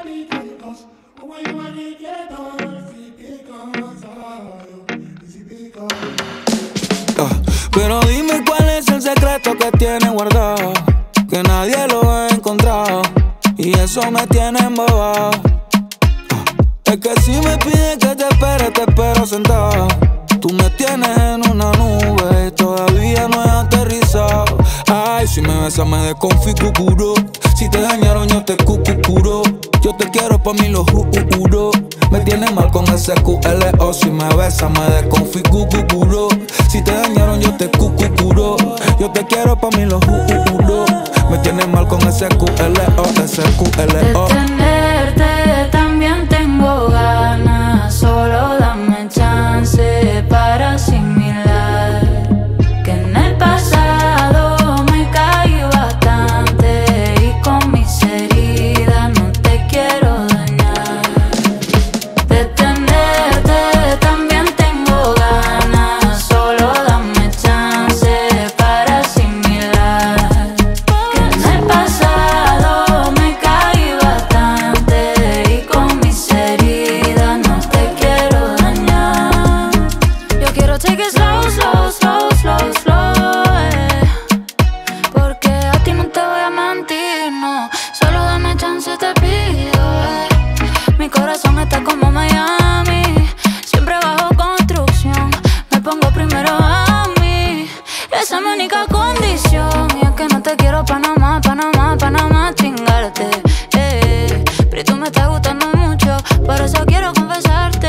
Pero dime cuál es el secreto que tiene guardado, que nadie lo ha encontrado, y eso me tiene embobado. Es que si me pides que te espero sentado. Tú me tienes en una nube y todavía no he aterrizado. Ay, si me besas me desconfiguro. Si te dañaron yo te cucuro. Yo te quiero pa' mí lo juro. Me tienes mal con ese QLO. Si me besas me desconfiguro. Si te dañaron yo te cucuro. Yo te quiero pa' mí lo juro. Me tienes mal con ese QLO, ese QLO. De tenerte también tengo ganas. Solo dame chance para asimilar que en el pasado me caí bastante y con mis heridas no te quiero dañar. De tenerte también tengo ganas. Solo dame chance para asimilar que en el pasado me caí bastante y con mis heridas no te quiero dañar. Yo quiero take it slow, slow, slow, slow, slow, porque a ti no te voy a mentir, no. Solo dame chance, te pido, Mi corazón está como Miami, siempre bajo construcción. Me pongo primero a mí, esa es mi única condición. Y es que no te quiero pa' nada más, pa' nada más, pa' nada más chingarte, Pero tú me estás gustando mucho, por eso quiero confesarte.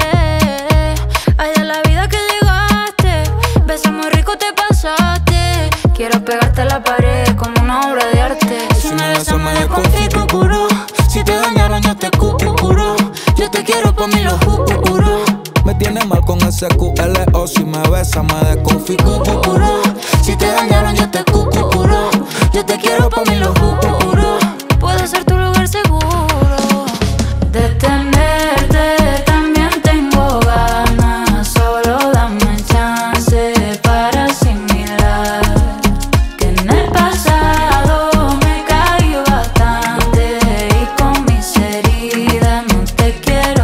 Ay, de la vida que llegaste, beso muy rico te pasaste. Quiero pegarte a la pared como una obra de arte. Si me besas me desconfiguro. Si te dañaron yo te cucuro. Yo te quiero pa' mí lo juro. Me tienes mal con ese QLO. Si me besas me desconfiguro. Si te dañaron yo te cucuro. Yo te quiero pa' mí lo juro. Puede ser tu lugar seguro. De tenerte también tengo ganas. Solo dame chance para asimilar que en el pasado me caí bastante y con mis heridas no te quiero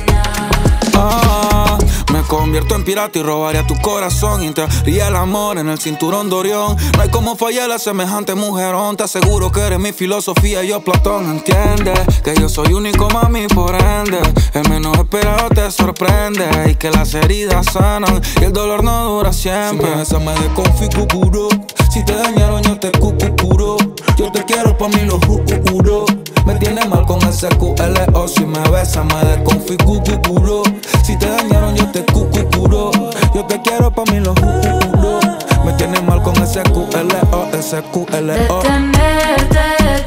dañar. Me convierto en pirata y robaría tu corazón. Y entraría el amor en el cinturón de Orión. No hay como fallar a semejante mujerón. Te aseguro que eres mi filosofía y yo Platón. Entiendes que yo soy único, mami, por ende el menos esperado te sorprende. Y que las heridas sanan y el dolor no dura siempre. Si me besas me desconfiguro. Si te dañaron yo te cucuro. Yo te quiero pa' mí lo juro. Me tienes mal con ese QLO. Si me besas me desconfiguro. Si te dañaron yo te cucuro. Yo te quiero pa' mí lo juro. Me tienes mal con ese QLO, ese QLO. De tenerte